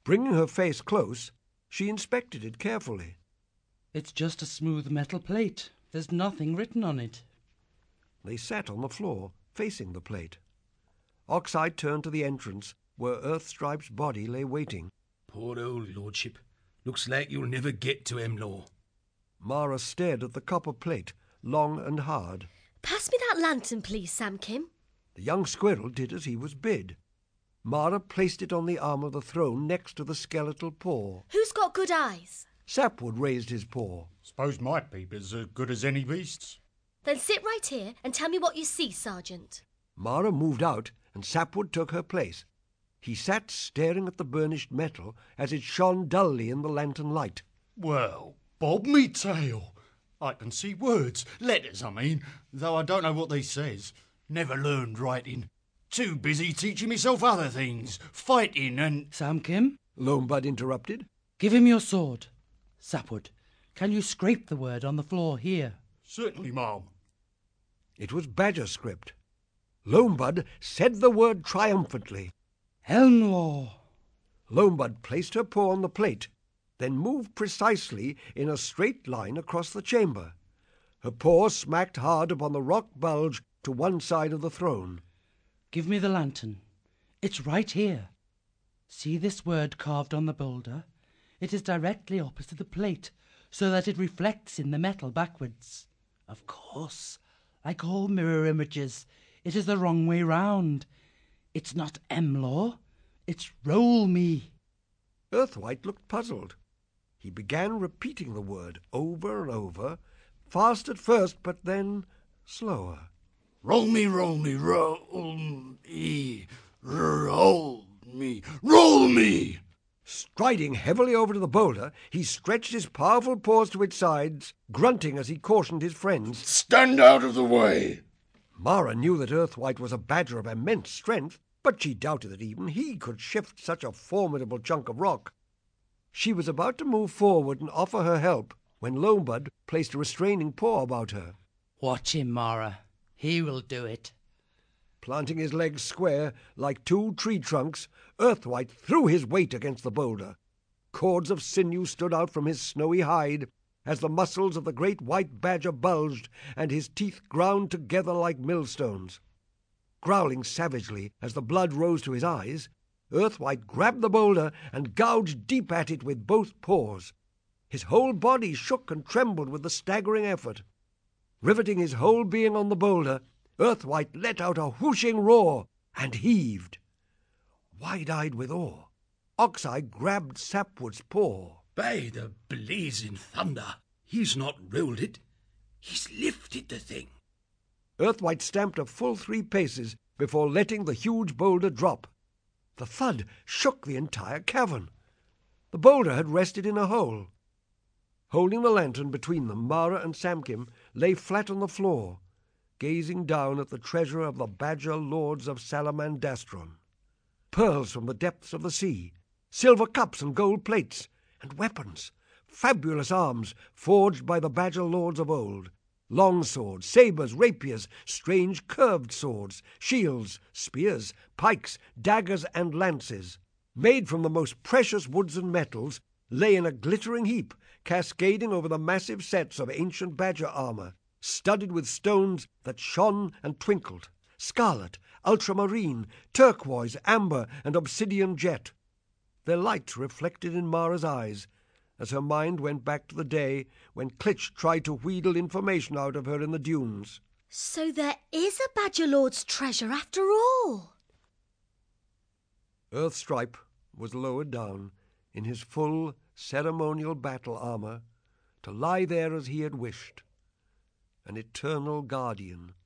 Bringing her face close, she inspected it carefully. It's just a smooth metal plate. There's nothing written on it. They sat on the floor, facing the plate. Oxeye turned to the entrance, where Earthstripe's body lay waiting. Poor old lordship. Looks like you'll never get to Emlaw. Mara stared at the copper plate, long and hard. Pass me that lantern, please, Samkim. The young squirrel did as he was bid. Mara placed it on the arm of the throne next to the skeletal paw. Who's got good eyes? Sapwood raised his paw. Suppose my peep is as good as any beast's. Then sit right here and tell me what you see, Sergeant. Mara moved out, and Sapwood took her place. He sat staring at the burnished metal as it shone dully in the lantern light. Well, bob me tail. I can see words, letters I mean, though I don't know what they says. Never learned writing. Too busy teaching myself other things, fighting and... Samkim, Lonebud interrupted. give him your sword. Sapwood, can you scrape the word on the floor here? Certainly, ma'am. It was Badger script. Lonebud said the word triumphantly. Elmlaw. Lonebud placed her paw on the plate, then moved precisely in a straight line across the chamber. Her paw smacked hard upon the rock bulge to one side of the throne. Give me the lantern. It's right here. See this word carved on the boulder? It is directly opposite the plate, so that it reflects in the metal backwards. Of course, like all mirror images, it is the wrong way round. It's not Emlaw, it's Roll Me. Earthwhite looked puzzled. He began repeating the word over and over, fast at first, but then slower. Roll me, roll me, roll me, roll me, roll me! Striding heavily over to the boulder, he stretched his powerful paws to its sides, grunting as he cautioned his friends. Stand out of the way! Mara knew that Earthwhite was a badger of immense strength, but she doubted that even he could shift such a formidable chunk of rock. She was about to move forward and offer her help when Lonebud placed a restraining paw about her. Watch him, Mara. He will do it. Planting his legs square like two tree trunks, Earthwhite threw his weight against the boulder. Cords of sinew stood out from his snowy hide as the muscles of the great white badger bulged and his teeth ground together like millstones. Growling savagely as the blood rose to his eyes, Earthwhite grabbed the boulder and gouged deep at it with both paws. His whole body shook and trembled with the staggering effort. Riveting his whole being on the boulder, Earthwhite let out a whooshing roar and heaved. Wide-eyed with awe, Oxeye grabbed Sapwood's paw. By the blazing thunder, he's not rolled it. He's lifted the thing. Earthwhite stamped a full 3 paces before letting the huge boulder drop. The thud shook the entire cavern. The boulder had rested in a hole. Holding the lantern between them, Mara and Samkim lay flat on the floor, gazing down at the treasure of the badger lords of Salamandastron. Pearls from the depths of the sea, silver cups and gold plates, and weapons, fabulous arms forged by the badger lords of old, long swords, sabres, rapiers, strange curved swords, shields, spears, pikes, daggers, and lances, made from the most precious woods and metals, lay in a glittering heap, cascading over the massive sets of ancient badger armor, studded with stones that shone and twinkled, scarlet, ultramarine, turquoise, amber, and obsidian jet. Their light reflected in Mara's eyes as her mind went back to the day when Klitsch tried to wheedle information out of her in the dunes. So there is a Badger Lord's treasure after all. Earthstripe was lowered down in his full ceremonial battle armor to lie there as he had wished, an eternal guardian